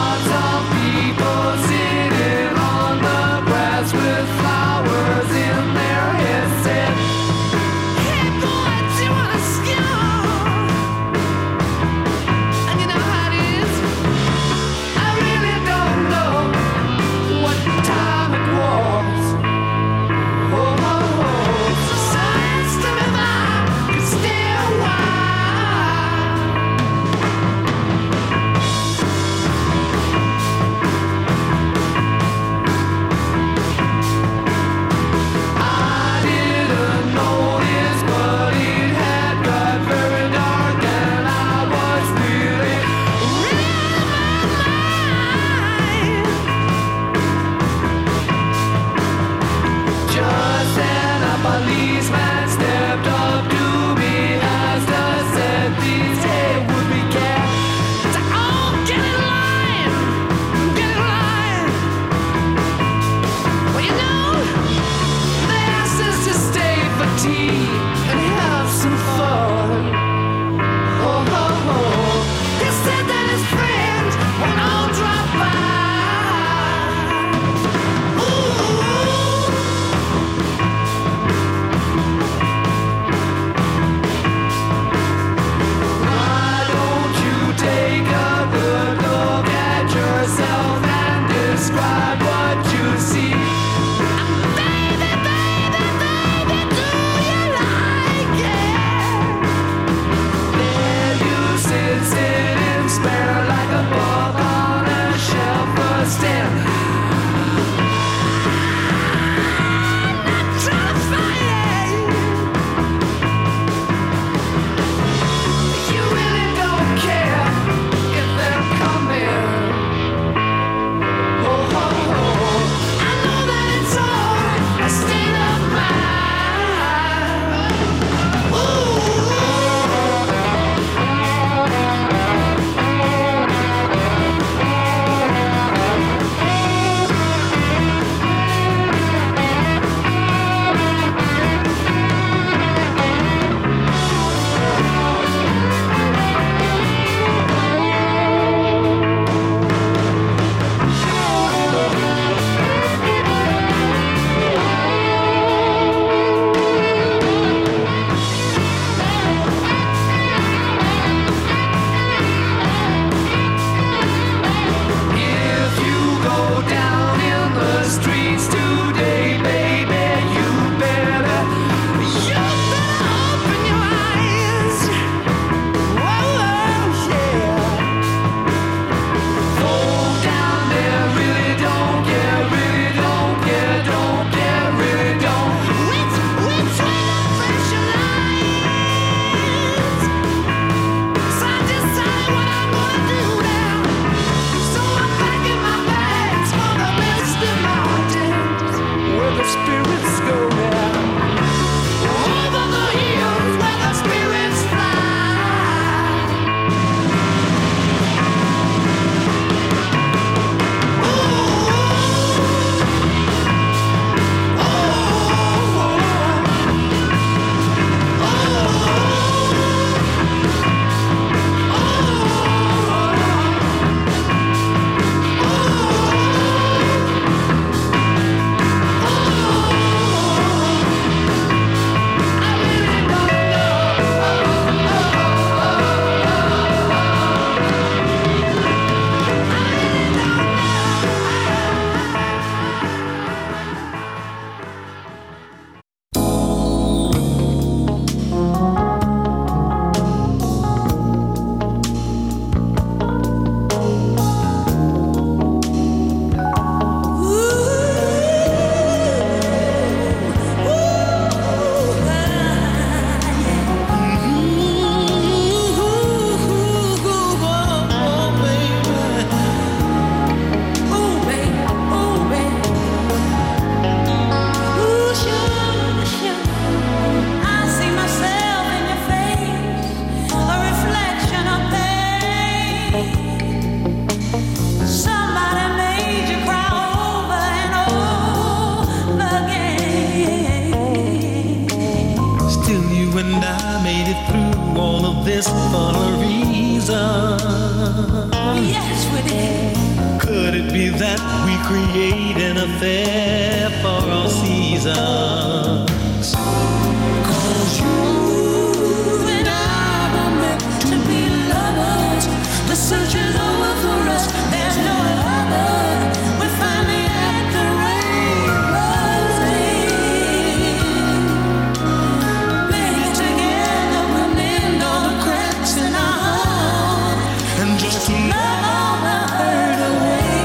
this for a reason. Yes, we did. Could it be that we create an affair for all seasons? Cause you and I were meant to be lovers. The search is over for us. There's no other. We finally had the rainbow's end. Maybe together we'll mend all the cracks in our heart and just love all the hurt away.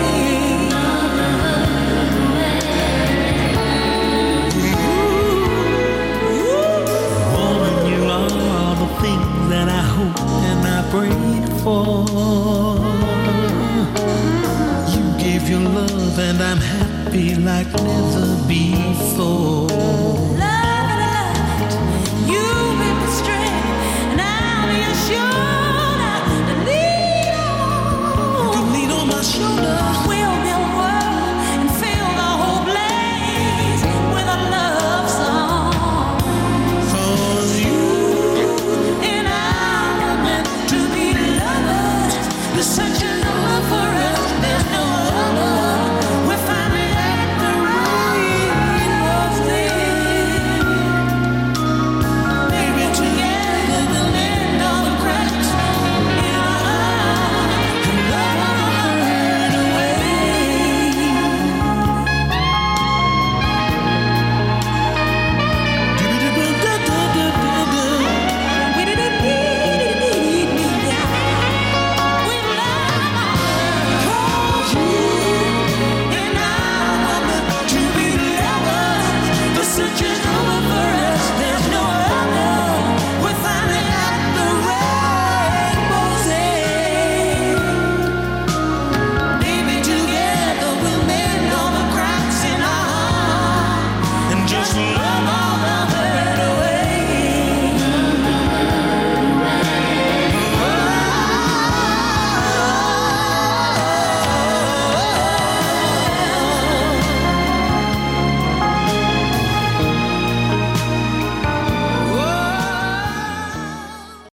Woman, you are all the things that I hope and I prayed for. You gave your love and I'm happy like never before.